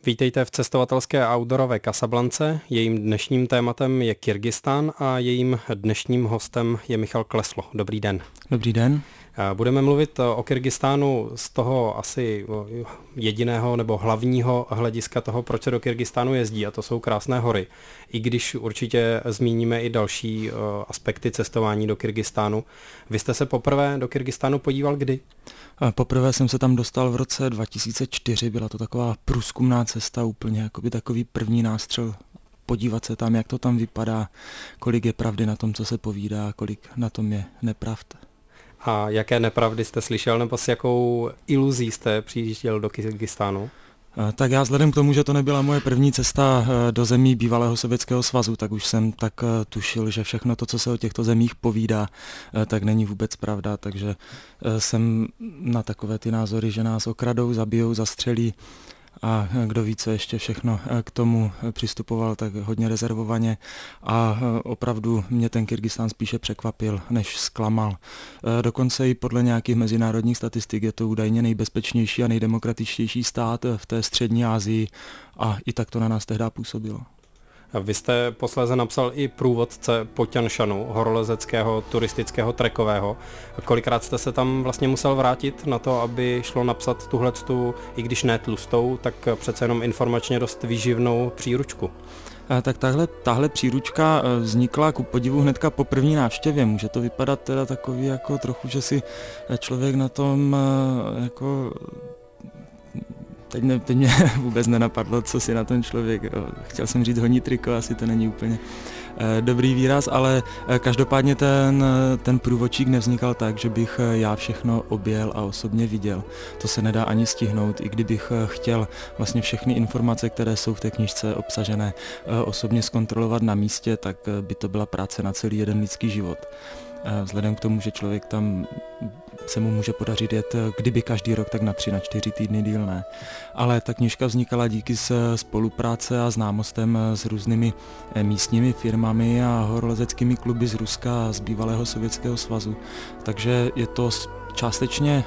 Vítejte v cestovatelské outdoorové Casablance. Jejím dnešním tématem je Kyrgyzstán a jejím dnešním hostem je Michal Kleslo. Dobrý den. Dobrý den. Budeme mluvit o Kyrgyzstánu z toho asi jediného nebo hlavního hlediska toho, proč se do Kyrgyzstánu jezdí, a to jsou krásné hory. I když určitě zmíníme i další aspekty cestování do Kyrgyzstánu. Vy jste se poprvé do Kyrgyzstánu podíval kdy? Poprvé jsem se tam dostal v roce 2004, byla to taková průzkumná cesta, úplně jakoby takový první nástřel, podívat se tam, jak to tam vypadá, kolik je pravdy na tom, co se povídá, kolik na tom je nepravd. A jaké nepravdy jste slyšel, nebo s jakou iluzí jste přijížděl do Kyrgyzstánu? Tak já vzhledem k tomu, že to nebyla moje první cesta do zemí bývalého Sovětského svazu, tak už jsem tak tušil, že všechno to, co se o těchto zemích povídá, tak není vůbec pravda, takže jsem na takové ty názory, že nás okradou, zabijou, zastřelí a kdo ví, co ještě všechno k tomu přistupoval tak hodně rezervovaně a opravdu mě ten Kyrgyzstán spíše překvapil, než zklamal. Dokonce i podle nějakých mezinárodních statistik je to údajně nejbezpečnější a nejdemokratičtější stát v té střední Asii a i tak to na nás tehdy působilo. Vy jste posléze napsal i průvodce po Ťanšanu, horolezeckého, turistického, trekového. Kolikrát jste se tam vlastně musel vrátit na to, aby šlo napsat tuhletu, i když ne tlustou, tak přece jenom informačně dost výživnou příručku? Tak tahle příručka vznikla ku podivu hnedka po první návštěvě. Může to vypadat teda takový jako trochu, že si člověk na tom jako... Teď mě vůbec nenapadlo, co si na ten člověk, chtěl jsem říct honí triko, asi to není úplně dobrý výraz, ale každopádně ten průvodčík nevznikal tak, že bych já všechno objel a osobně viděl. To se nedá ani stihnout, i kdybych chtěl vlastně všechny informace, které jsou v té knížce obsažené, osobně zkontrolovat na místě, tak by to byla práce na celý jeden lidský život. Vzhledem k tomu, že člověk tam se mu může podařit jet kdyby každý rok, tak na 3, na 4 týdny díl ne. Ale ta knížka vznikala díky spolupráce a známostem s různými místními firmami a horolezeckými kluby z Ruska a z bývalého Sovětského svazu. Takže je to částečně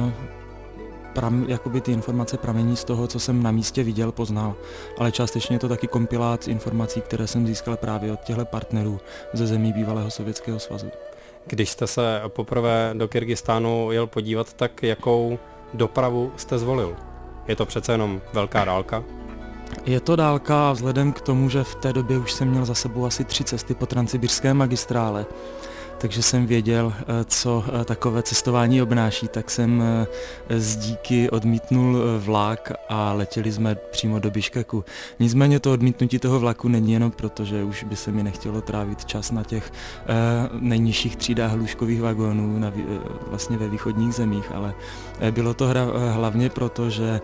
jakoby ty informace pramení z toho, co jsem na místě viděl, poznal, ale částečně je to taky kompilát informací, které jsem získal právě od těchto partnerů ze zemí bývalého Sovětského svazu. Když jste se poprvé do Kyrgyzstánu jel podívat, tak jakou dopravu jste zvolil? Je to přece jenom velká dálka? Je to dálka a vzhledem k tomu, že v té době už jsem měl za sebou asi 3 cesty po transsibirské magistrále, takže jsem věděl, co takové cestování obnáší, tak jsem z díky odmítnul vlak a letěli jsme přímo do Biškeku. Nicméně to odmítnutí toho vlaku není jenom proto, že už by se mi nechtělo trávit čas na těch nejnižších třídách lůžkových vagónů vlastně ve východních zemích, ale bylo to hlavně proto, že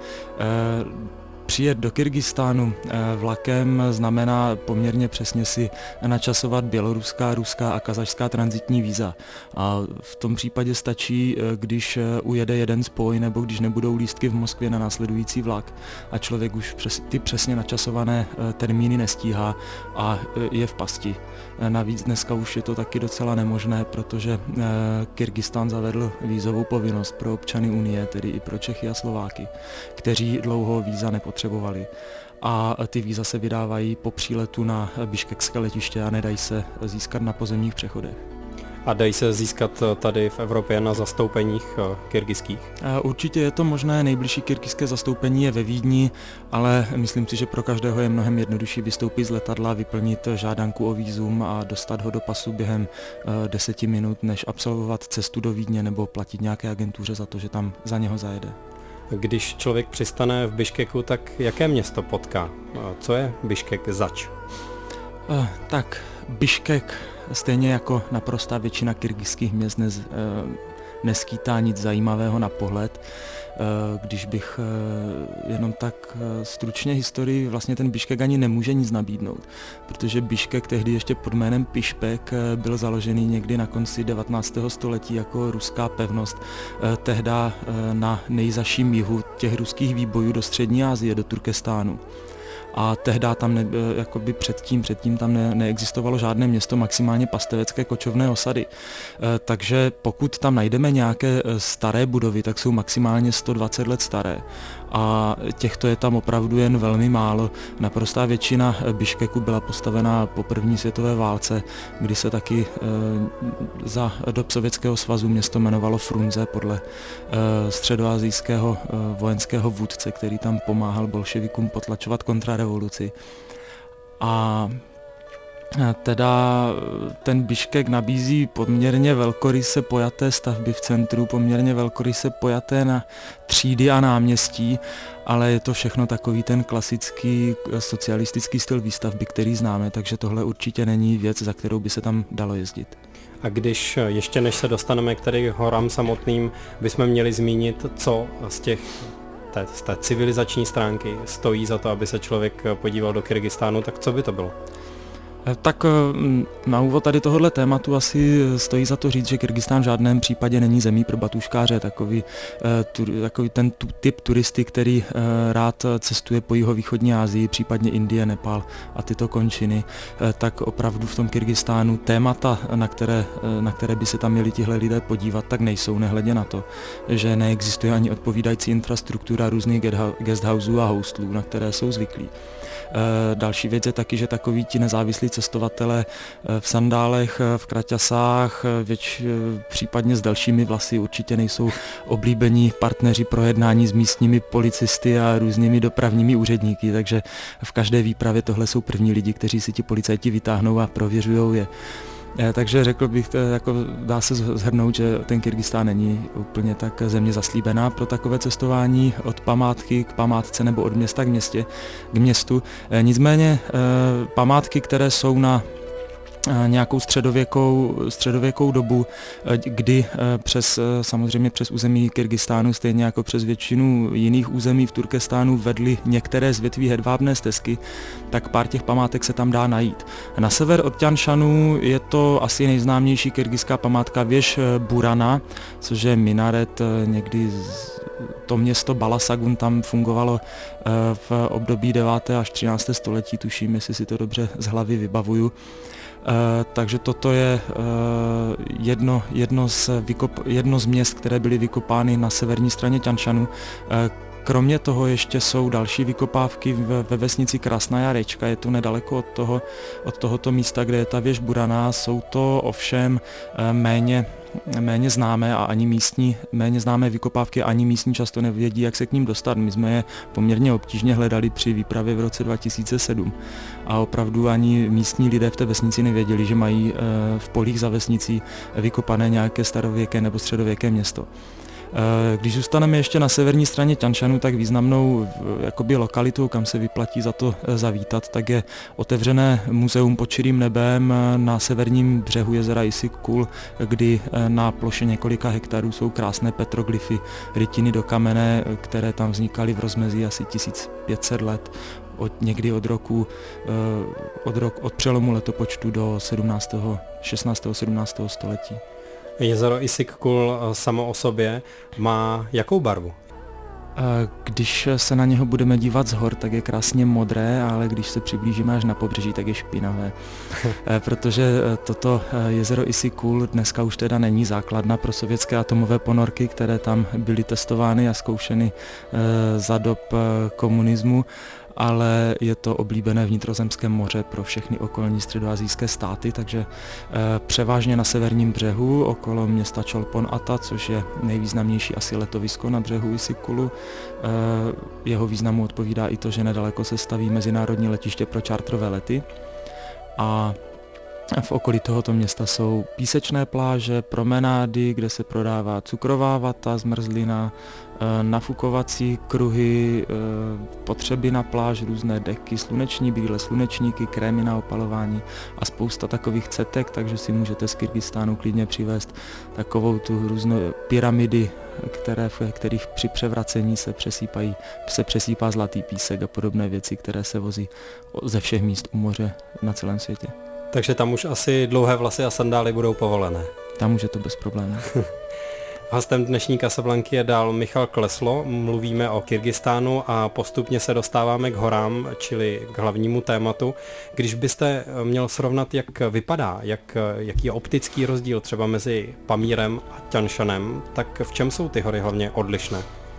přijet do Kyrgyzstánu vlakem znamená poměrně přesně si načasovat běloruská, ruská a kazašská tranzitní víza. A v tom případě stačí, když ujede jeden spoj nebo když nebudou lístky v Moskvě na následující vlak a člověk už ty přesně načasované termíny nestíhá a je v pasti. Navíc dneska už je to taky docela nemožné, protože Kyrgyzstán zavedl vízovou povinnost pro občany Unie, tedy i pro Čechy a Slováky, kteří dlouho víza nepotřebovali. A ty víza se vydávají po příletu na biškekské letiště a nedají se získat na pozemních přechodech. A dají se získat tady v Evropě na zastoupeních kyrgyzských? Určitě je to možné, nejbližší kyrgyzské zastoupení je ve Vídni, ale myslím si, že pro každého je mnohem jednodušší vystoupit z letadla, vyplnit žádanku o vízum a dostat ho do pasu během 10 minut, než absolvovat cestu do Vídně nebo platit nějaké agentuře za to, že tam za něho zajede. Když člověk přistane v Biškeku, tak jaké město potká? Co je Biškek zač? Tak Biškek, stejně jako naprostá většina kyrgyzských měst, neskýtá nic zajímavého na pohled. Když bych jenom tak stručně historii, vlastně ten Biškek ani nemůže nic nabídnout, protože Biškek tehdy ještě pod jménem Pišpek byl založený někdy na konci 19. století jako ruská pevnost, tehda na nejzaším jihu těch ruských výbojů do střední Asie, do Turkestánu. a tehdy tam jakoby předtím tam neexistovalo žádné město, maximálně pastevecké kočovné osady. Takže pokud tam najdeme nějaké staré budovy, tak jsou maximálně 120 let staré. A těchto je tam opravdu jen velmi málo. Naprostá většina Biškeku byla postavená po první světové válce, kdy se taky za dob Sovětského svazu město jmenovalo Frunze podle středoasijského vojenského vůdce, který tam pomáhal bolševikům potlačovat kontrarevoluci. A teda ten Biškek nabízí poměrně velkoryse pojaté stavby v centru, poměrně velkoryse pojaté na třídy a náměstí, ale je to všechno takový ten klasický socialistický styl výstavby, který známe, takže tohle určitě není věc, za kterou by se tam dalo jezdit. A když ještě než se dostaneme k tady horám samotným, bychom měli zmínit, co z té civilizační stránky stojí za to, aby se člověk podíval do Kyrgyzstánu, tak co by to bylo? Tak na úvod tady tohohle tématu asi stojí za to říct, že Kyrgyzstán v žádném případě není zemí pro batuškáře, takový ten typ turisty, který rád cestuje po jihovýchodní Asii, případně Indie, Nepál a tyto končiny, tak opravdu v tom Kyrgyzstánu témata, na které by se tam měli tihle lidé podívat, tak nejsou, nehledě na to, že neexistuje ani odpovídající infrastruktura různých guesthouseů a hostlů, na které jsou zvyklí. Další věc je taky, že takoví ti nezávislí cestovatelé v sandálech, v kraťasách, případně s dalšími vlasy určitě nejsou oblíbení partneři pro jednání s místními policisty a různými dopravními úředníky, takže v každé výpravě tohle jsou první lidi, kteří si ti policajti vytáhnou a prověřují je. Takže řekl bych, dá se shrnout, že ten Kyrgyzstán není úplně tak země zaslíbená pro takové cestování od památky k památce nebo od města k městu. Nicméně památky, které jsou na nějakou středověkou dobu, kdy samozřejmě přes území Kyrgyzstánu, stejně jako přes většinu jiných území v Turkestánu vedly některé z větví hedvábné stezky, tak pár těch památek se tam dá najít. Na sever od Ťanšanu je to asi nejznámější kyrgyzská památka věž Burana, což je minaret, někdy to město Balasagun tam fungovalo v období 9. až 13. století, tuším, jestli si to dobře z hlavy vybavuju. Takže toto je jedno z měst, které byly vykopány na severní straně Ťanšanu. Kromě toho ještě jsou další vykopávky ve vesnici Krasnaja Rečka, je to nedaleko od tohoto místa, kde je ta věž Burana. Jsou to ovšem méně známé a méně známé vykopávky, ani místní často nevědí, jak se k ním dostat. My jsme je poměrně obtížně hledali při výpravě v roce 2007 a opravdu ani místní lidé v té vesnici nevěděli, že mají v polích za vesnicí vykopané nějaké starověké nebo středověké město. Když zůstaneme ještě na severní straně Ťanšanu, tak významnou lokalitou, kam se vyplatí za to zavítat, tak je otevřené muzeum pod širým nebem na severním břehu jezera Issyk-Kul, kdy na ploše několika hektarů jsou krásné petroglyfy, rytiny do kamene, které tam vznikaly v rozmezí asi 1500 let. Někdy od přelomu letopočtu do 16. 17. století. Jezero Issyk-Kul samo o sobě má jakou barvu? Když se na něho budeme dívat z hor, tak je krásně modré, ale když se přiblížíme až na pobřeží, tak je špinavé. Protože toto jezero Issyk-Kul dneska už teda není základna pro sovětské atomové ponorky, které tam byly testovány a zkoušeny za dob komunismu, ale je to oblíbené vnitrozemské moře pro všechny okolní středoasijské státy, takže převážně na severním břehu okolo města Cholpon-Ata, což je nejvýznamnější asi letovisko na břehu Issyk-Kulu. Jeho významu odpovídá i to, že nedaleko se staví mezinárodní letiště pro čártrové lety a v okolí tohoto města jsou písečné pláže, promenády, kde se prodává cukrová vata, zmrzlina, nafukovací kruhy, potřeby na pláž, různé deky, sluneční brýle, slunečníky, krémy na opalování a spousta takových cetek, takže si můžete z Kyrgyzstánu klidně přivést takovou tu různou pyramidy, v kterých při převracení se přesýpá zlatý písek a podobné věci, které se vozí ze všech míst u moře na celém světě. Takže tam už asi dlouhé vlasy a sandály budou povolené. Tam už je to bez problémů. Hostem dnešní Casablanky je dál Michal Kleslo, mluvíme o Kyrgyzstánu a postupně se dostáváme k horám, čili k hlavnímu tématu. Když byste měl srovnat, jak vypadá, jaký je optický rozdíl třeba mezi Pamírem a Ťanšanem, tak v čem jsou ty hory hlavně odlišné?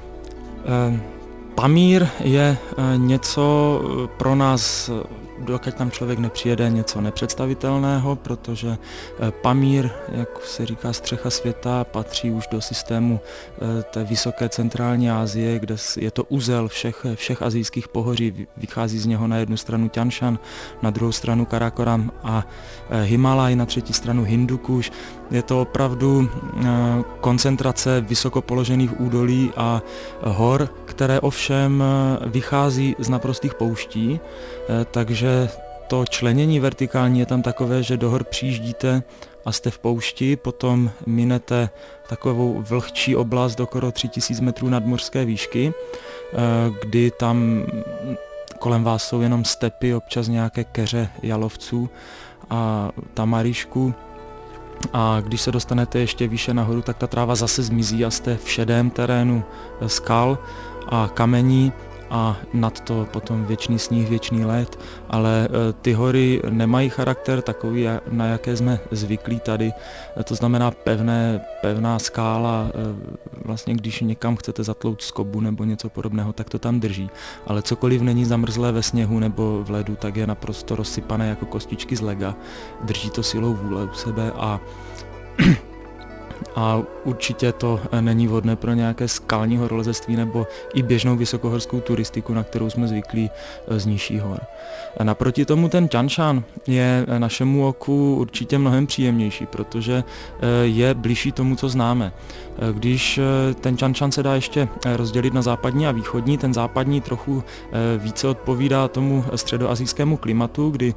Pamír je něco pro nás, dokud tam člověk nepřijede, něco nepředstavitelného, protože Pamír, jak se říká střecha světa, patří už do systému té vysoké centrální Asie, kde je to uzel všech asijských pohoří. Vychází z něho na jednu stranu Ťanšan, na druhou stranu Karakoram a Himalaj, na třetí stranu Hindukuš. Je to opravdu koncentrace vysoko položených údolí a hor, které ovšem vychází z naprostých pouští, takže to členění vertikální je tam takové, že do hor přijíždíte a jste v poušti, potom minete takovou vlhčí oblast okolo 3000 metrů nadmořské výšky, kdy tam kolem vás jsou jenom stepy, občas nějaké keře jalovců a tamaríšku. A když se dostanete ještě výše nahoru, tak ta tráva zase zmizí a jste v šedém terénu skal a kamení a nad to potom věčný sníh, věčný led, ale ty hory nemají charakter takový, na jaké jsme zvyklí tady, to znamená pevná skála, vlastně když někam chcete zatlouct skobu nebo něco podobného, tak to tam drží, ale cokoliv není zamrzlé ve sněhu nebo v ledu, tak je naprosto rozsypané jako kostičky z lega, drží to silou vůle u sebe a určitě to není vhodné pro nějaké skalní horolezectví nebo i běžnou vysokohorskou turistiku, na kterou jsme zvyklí z nižších hor. Naproti tomu ten Ťanšan je našemu oku určitě mnohem příjemnější, protože je bližší tomu, co známe. Když ten Ťanšan se dá ještě rozdělit na západní a východní, ten západní trochu více odpovídá tomu středoasijskému klimatu, kdy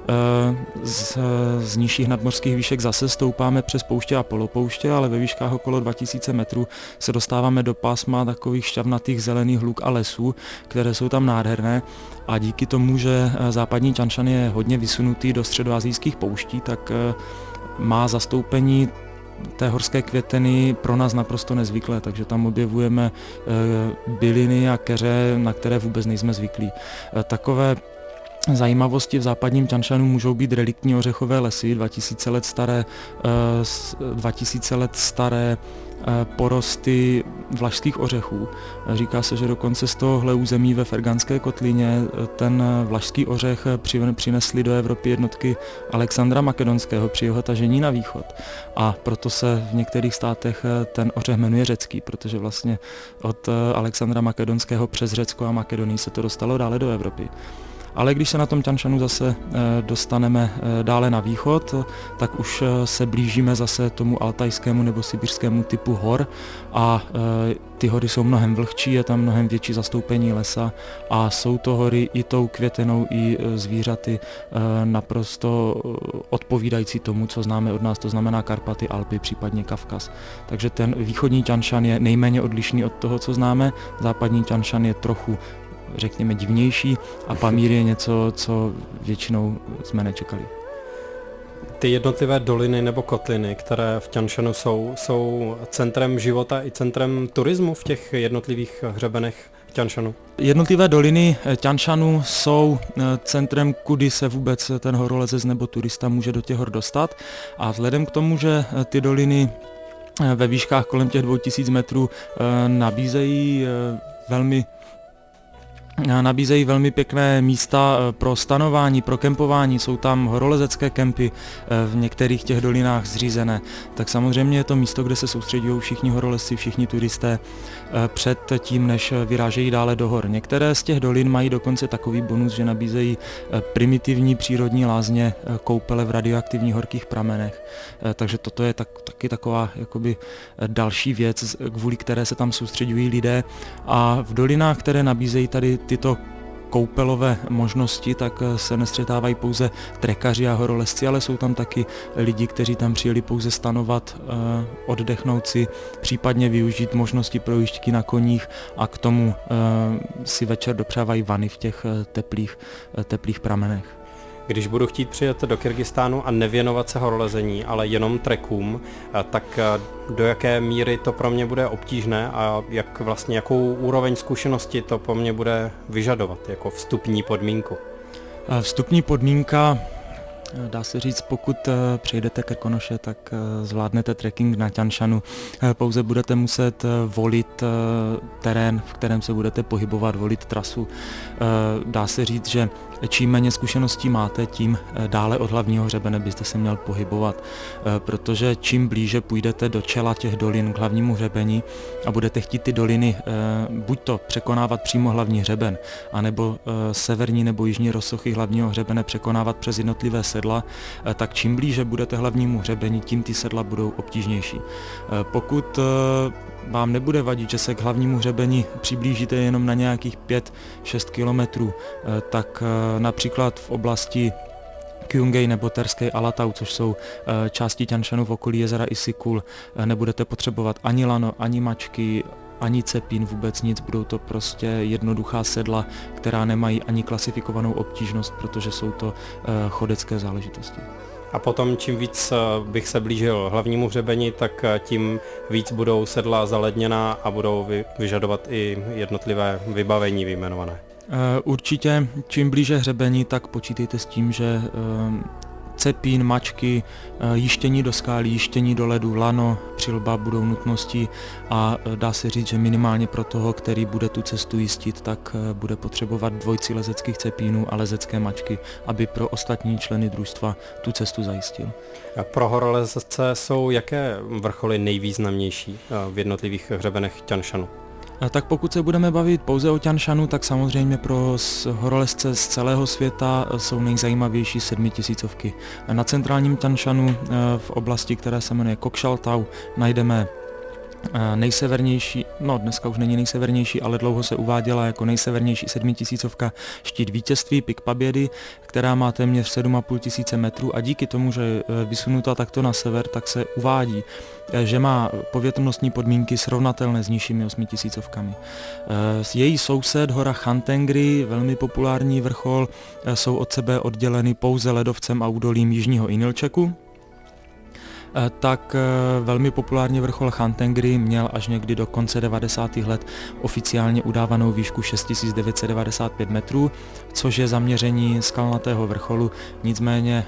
z nižších nadmořských výšek zase stoupáme přes pouště a polopouště, ale ve výškách okolo 2000 metrů se dostáváme do pásma takových šťavnatých zelených luk a lesů, které jsou tam nádherné. A díky tomu, že západní Ťanšan je hodně vysunutý do středoasijských pouští, tak má zastoupení té horské květeny pro nás naprosto nezvyklé, takže tam objevujeme byliny a keře, na které vůbec nejsme zvyklí. Takové zajímavosti v západním Ťanšanu můžou být reliktní ořechové lesy, 2000 let staré porosty vlašských ořechů. Říká se, že dokonce z tohohle území ve Ferganské kotlině ten vlašský ořech přinesli do Evropy jednotky Alexandra Makedonského při jeho tažení na východ. A proto se v některých státech ten ořech jmenuje řecký, protože vlastně od Alexandra Makedonského přes Řecko a Makedonii se to dostalo dále do Evropy. Ale když se na tom Ťanšanu zase dostaneme dále na východ, tak už se blížíme zase tomu altajskému nebo sibiřskému typu hor a ty hory jsou mnohem vlhčí, je tam mnohem větší zastoupení lesa a jsou to hory i tou květenou, i zvířaty naprosto odpovídající tomu, co známe od nás, to znamená Karpaty, Alpy, případně Kavkaz. Takže ten východní Ťanšan je nejméně odlišný od toho, co známe, západní Ťanšan je trochu řekněme divnější a Pamír je něco, co většinou jsme nečekali. Ty jednotlivé doliny nebo kotliny, které v Ťanšanu jsou centrem života i centrem turismu v těch jednotlivých hřebenech v Ťanšanu? Jednotlivé doliny Ťanšanu jsou centrem, kudy se vůbec ten horolezec nebo turista může do těch hor dostat a vzhledem k tomu, že ty doliny ve výškách kolem těch 2000 metrů nabízejí velmi pěkné místa pro stanování, pro kempování, jsou tam horolezecké kempy v některých těch dolinách zřízené. Tak samozřejmě je to místo, kde se soustředují všichni horolezci, všichni turisté před tím, než vyrážejí dále do hor. Některé z těch dolin mají dokonce takový bonus, že nabízejí primitivní přírodní lázně, koupele v radioaktivních horkých pramenech. Takže toto je taky taková jakoby další věc, kvůli které se tam soustředují lidé. A v dolinách, které nabízejí tady tyto koupelové možnosti, tak se nestřetávají pouze trekaři a horolezci, ale jsou tam taky lidi, kteří tam přijeli pouze stanovat, oddechnout si, případně využít možnosti projížďky na koních a k tomu si večer dopřávají vany v těch teplých pramenech. Když budu chtít přijet do Kyrgyzstánu a nevěnovat se horolezení, ale jenom trekům, tak do jaké míry to pro mě bude obtížné a jakou úroveň zkušenosti to po mně bude vyžadovat jako vstupní podmínku? Vstupní podmínka, dá se říct, pokud přijedete Krkonoše, tak zvládnete trekking na Tian Shanu. Pouze budete muset volit terén, v kterém se budete pohybovat, volit trasu. Dá se říct, že čím méně zkušeností máte, tím dále od hlavního hřebene byste se měl pohybovat, protože čím blíže půjdete do čela těch dolin k hlavnímu hřebeni a budete chtít ty doliny buď to překonávat přímo hlavní hřeben, anebo severní nebo jižní rozsochy hlavního hřebene překonávat přes jednotlivé sedla, tak čím blíže budete hlavnímu hřebeni, tím ty sedla budou obtížnější. Pokud vám nebude vadit, že se k hlavnímu hřebeni přiblížíte jenom na nějakých 5-6 kilometrů, tak například v oblasti Kyungay nebo Terskej Alatau, což jsou části Tian Shanu v okolí jezera Isikul, nebudete potřebovat ani lano, ani mačky, ani cepín, vůbec nic, budou to prostě jednoduchá sedla, která nemají ani klasifikovanou obtížnost, protože jsou to chodecké záležitosti. A potom čím víc bych se blížil hlavnímu hřebeni, tak tím víc budou sedla zaledněná a budou vyžadovat i jednotlivé vybavení vyjmenované. Určitě, čím blíže hřebení, tak počítejte s tím, že cepín, mačky, jištění do skály, jištění do ledu, lano, přilba budou nutnosti a dá se říct, že minimálně pro toho, který bude tu cestu jistit, tak bude potřebovat dvojci lezeckých cepínů a lezecké mačky, aby pro ostatní členy družstva tu cestu zajistil. A pro horolezce jsou jaké vrcholy nejvýznamnější v jednotlivých hřebenech Tian Shanu? Tak pokud se budeme bavit pouze o Tian Shanu, tak samozřejmě pro horolezce z celého světa jsou nejzajímavější 7000. Na centrálním Tian Shanu v oblasti, která se jmenuje Kokshaltau, najdeme nejsevernější, no dneska už není nejsevernější, ale dlouho se uváděla jako nejsevernější 7000 štít vítězství Pik Pabědy, která má téměř 7500 metrů a díky tomu, že je vysunuta takto na sever, tak se uvádí, že má povětrnostní podmínky srovnatelné s nižšími 8000. Její soused, hora Khan Tengri, velmi populární vrchol, jsou od sebe odděleny pouze ledovcem a údolím jižního Inilčeku. Tak velmi populární vrchol Khan Tengri měl až někdy do konce 90. let oficiálně udávanou výšku 6995 metrů, což je zaměření skalnatého vrcholu, nicméně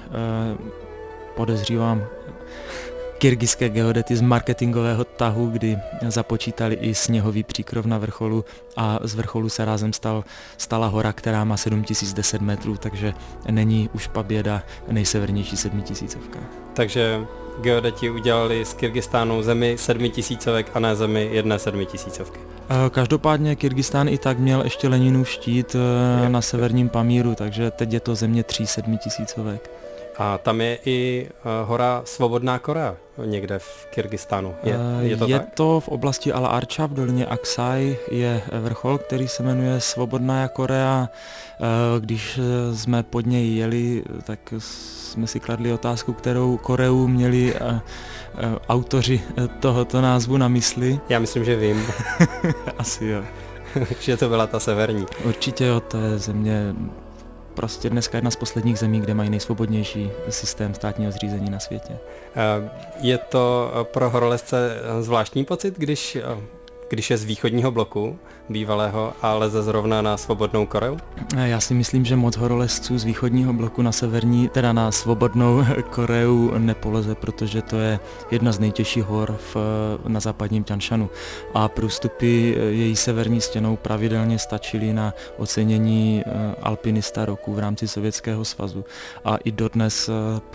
podezřívám kyrgyzské geodety z marketingového tahu, kdy započítali i sněhový příkrov na vrcholu a z vrcholu se rázem stala hora, která má 7010 metrů, takže není už Paběda nejsevernější 7000. Takže geodeti udělali z Kyrgyzstánu zemi 7000 a ne zemi jedné 7000. Každopádně Kyrgyzstán i tak měl ještě Leninův štít na severním Pamíru, takže teď je to země 3 7000. A tam je i hora Svobodná Korea někde v Kyrgyzstánu. Je to je tak? to v oblasti Ala Archa v dolině Aksai, je vrchol, který se jmenuje Svobodná Korea. Když jsme pod něj jeli, tak jsme si kladli otázku, kterou Koreu měli autoři tohoto názvu na mysli. Já myslím, že vím. Asi jo. Že to byla ta severní. Určitě jo, to je země prostě dneska jedna z posledních zemí, kde mají nejsvobodnější systém státního zřízení na světě. Je to pro horolezce zvláštní pocit, když je z východního bloku bývalého a leze zrovna na Svobodnou Koreu? Já si myslím, že moc horolezců z východního bloku na severní, teda na Svobodnou Koreu nepoleze, protože to je jedna z nejtěžších hor na západním Tian Shanu. A průstupy její severní stěnou pravidelně stačily na ocenění alpinista roku v rámci Sovětského svazu. A i dodnes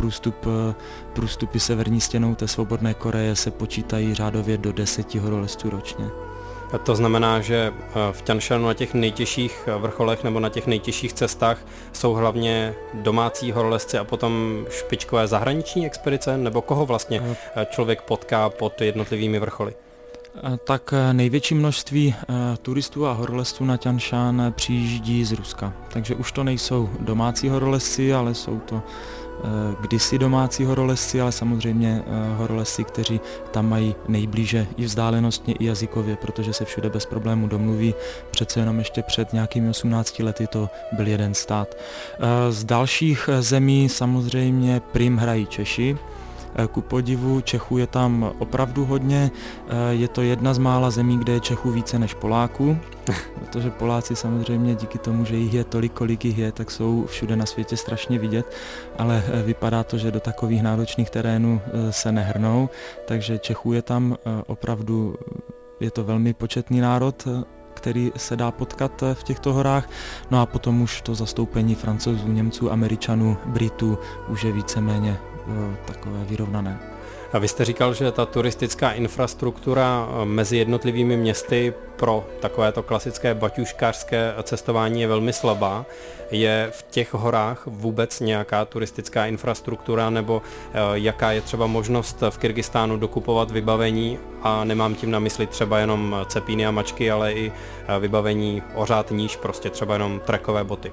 průstupy severní stěnou té Svobodné Koreje se počítají řádově do 10 horolezců ročně. A to znamená, že v Tian Shanu na těch nejtěžších vrcholech nebo na těch nejtěžších cestách jsou hlavně domácí horolezci a potom špičkové zahraniční expedice, nebo koho vlastně člověk potká pod jednotlivými vrcholy? Tak největší množství turistů a horolezců na Tian Shan přijíždí z Ruska. Takže už to nejsou domácí horolezci, ale jsou to kdysi domácí horolezci, ale samozřejmě horolezci, kteří tam mají nejblíže i vzdálenostně, i jazykově, protože se všude bez problémů domluví. Přece jenom ještě před nějakými 18 lety to byl jeden stát. Z dalších zemí samozřejmě prim hrají Češi. Ku podivu Čechů je tam opravdu hodně, je to jedna z mála zemí, kde je Čechů více než Poláků, protože Poláci samozřejmě díky tomu, že jich je tolik, kolik jich je, tak jsou všude na světě strašně vidět, ale vypadá to, že do takových náročných terénů se nehrnou, takže Čechů je tam opravdu, je to velmi početný národ, který se dá potkat v těchto horách. No a potom už to zastoupení Francouzů, Němců, Američanů, Britů už je víceméně takové vyrovnané. A vy jste říkal, že ta turistická infrastruktura mezi jednotlivými městy pro takovéto klasické baťuškářské cestování je velmi slabá. Je v těch horách vůbec nějaká turistická infrastruktura, nebo jaká je třeba možnost v Kyrgyzstánu dokupovat vybavení, a nemám tím na mysli třeba jenom cepíny a mačky, ale i vybavení ořád níž, prostě třeba jenom trekové boty?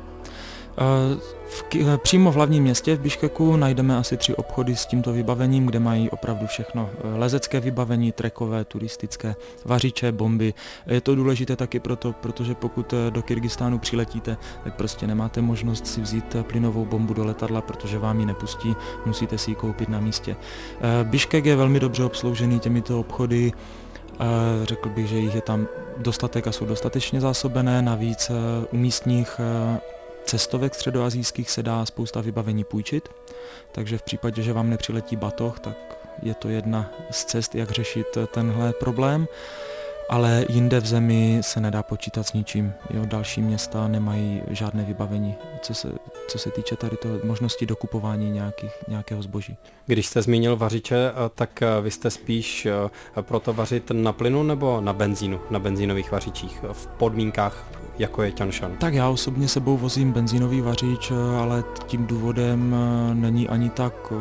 Přímo v hlavním městě v Biškeku najdeme asi 3 obchody s tímto vybavením, kde mají opravdu všechno. Lezecké vybavení, trekové, turistické, vařiče, bomby. Je to důležité taky proto, protože pokud do Kyrgyzstánu přiletíte, tak prostě nemáte možnost si vzít plynovou bombu do letadla, protože vám ji nepustí, musíte si ji koupit na místě. Biškek je velmi dobře obsloužený těmito obchody. Řekl bych, že jich je tam dostatek a jsou dostatečně zásobené, navíc u místních cestovek středoasijských se dá spousta vybavení půjčit, takže v případě, že vám nepřiletí batoh, tak je to jedna z cest, jak řešit tenhle problém, ale jinde v zemi se nedá počítat s ničím. Další města nemají žádné vybavení, co se týče tady toho možnosti dokupování nějakého zboží. Když jste zmínil vařiče, tak vy jste spíš proto vařit na plynu nebo na benzínu, na benzínových vařičích v podmínkách, jako je Tian Shan? Tak já osobně sebou vozím benzínový vařič, ale tím důvodem není ani tak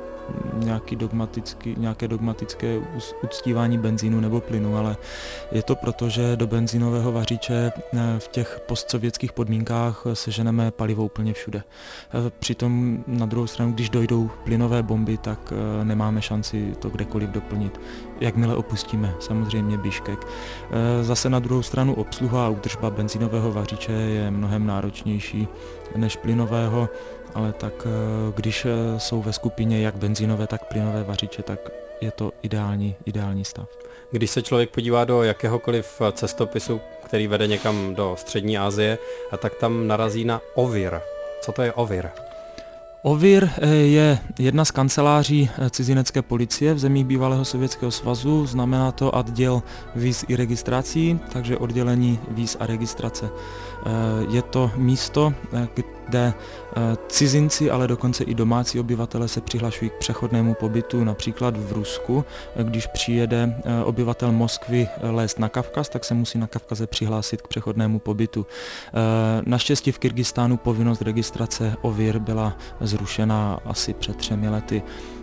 nějaké dogmatické uctívání benzínu nebo plynu, ale je to proto, že do benzínového vařiče v těch postsovětských podmínkách seženeme palivo úplně všude. Přitom na druhou stranu, když dojdou plynové bomby, tak nemáme šanci to kdekoliv doplnit, jakmile opustíme samozřejmě Biškek. Zase na druhou stranu obsluha a údržba benzínového vařiče je mnohem náročnější než plynového, ale tak když jsou ve skupině jak benzínové, tak plynové vařiče, tak je to ideální stav. Když se člověk podívá do jakéhokoliv cestopisu, který vede někam do střední Asie, tak tam narazí na OVIR. Co to je OVIR? OVIR je jedna z kanceláří cizinecké policie v zemích bývalého Sovětského svazu, znamená to odděl víz i registrací, takže oddělení víz a registrace. Je to místo, kde cizinci, ale dokonce i domácí obyvatele se přihlašují k přechodnému pobytu, například v Rusku. Když přijede obyvatel Moskvy lézt na Kavkaz, tak se musí na Kavkaze přihlásit k přechodnému pobytu. Naštěstí v Kyrgyzstánu povinnost registrace OVIR byla zrušena asi před 3 lety.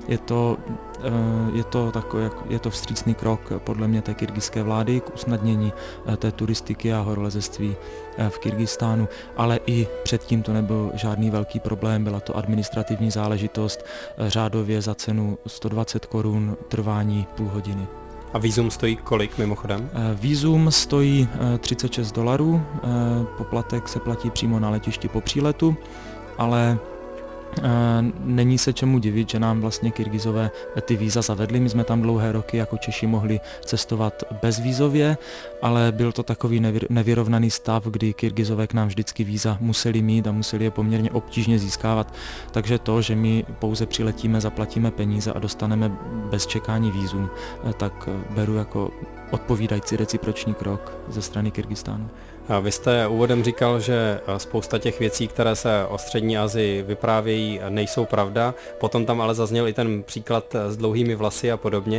Je to vstřícný krok podle mě té kyrgyzské vlády k usnadnění té turistiky a horolezectví v Kyrgyzstánu, ale i předtím to nebyl žádný velký problém, byla to administrativní záležitost, řádově za cenu 120 korun, trvání půl hodiny. A vízum stojí kolik mimochodem? Vízum stojí $36, poplatek se platí přímo na letišti po příletu, ale není se čemu divit, že nám vlastně Kyrgyzové ty víza zavedli. My jsme tam dlouhé roky jako Češi mohli cestovat bezvízově, ale byl to takový nevyrovnaný stav, kdy Kyrgyzové k nám vždycky víza museli mít a museli je poměrně obtížně získávat. Takže to, že my pouze přiletíme, zaplatíme peníze a dostaneme bez čekání vízum, tak beru jako odpovídající reciproční krok ze strany Kyrgyzstánu. Vy jste úvodem říkal, že spousta těch věcí, které se o střední Asii vyprávějí, nejsou pravda. Potom tam ale zazněl i ten příklad s dlouhými vlasy a podobně.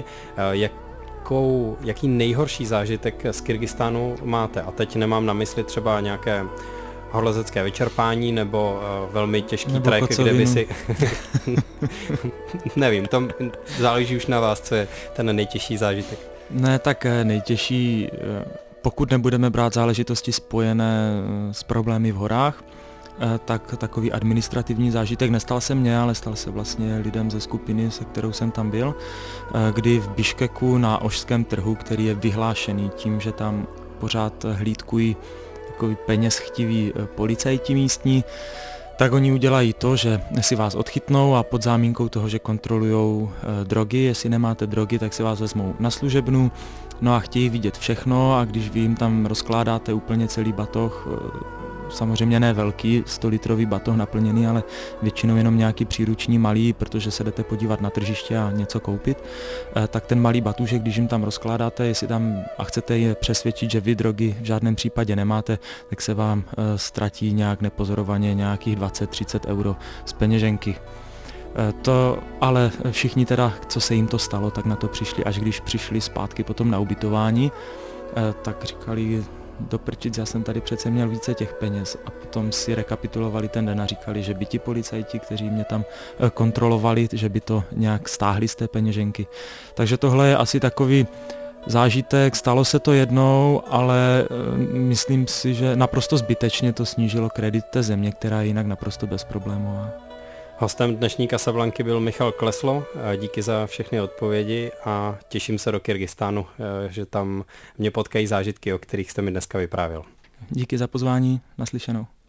Jaký nejhorší zážitek z Kyrgyzstánu máte? A teď nemám na mysli třeba nějaké horolezecké vyčerpání nebo velmi těžký trek, kde by si... Nevím, to záleží už na vás, co je ten nejtěžší zážitek. Ne, tak nejtěžší, pokud nebudeme brát záležitosti spojené s problémy v horách, tak takový administrativní zážitek nestal se mně, ale stal se vlastně lidem ze skupiny, se kterou jsem tam byl, kdy v Biškeku na ošském trhu, který je vyhlášený tím, že tam pořád hlídkují takový penězchtiví policajti místní, tak oni udělají to, že si vás odchytnou a pod záminkou toho, že kontrolujou drogy, jestli nemáte drogy, tak si vás vezmou na služebnu, no a chtějí vidět všechno a když vy jim tam rozkládáte úplně celý batoh, samozřejmě ne velký 100-litrový batoh naplněný, ale většinou jenom nějaký příruční malý, protože se jdete podívat na tržiště a něco koupit, tak ten malý batužek, když jim tam rozkládáte, jestli tam a chcete je přesvědčit, že vy drogy v žádném případě nemáte, tak se vám ztratí nějak nepozorovaně nějakých 20-30 euro z peněženky. To ale všichni teda, co se jim to stalo, tak na to přišli, až když přišli zpátky potom na ubytování, tak říkali, do prčic, já jsem tady přece měl více těch peněz a potom si rekapitulovali ten den a říkali, že by ti policajti, kteří mě tam kontrolovali, že by to nějak stáhli z té peněženky. Takže tohle je asi takový zážitek, stalo se to jednou, ale myslím si, že naprosto zbytečně to snížilo kredit té země, která je jinak naprosto bezproblémová. Hostem dnešní Casablanky byl Michal Kleslo, díky za všechny odpovědi a těším se do Kyrgyzstánu, že tam mě potkají zážitky, o kterých jste mi dneska vyprávěl. Díky za pozvání, naslyšenou.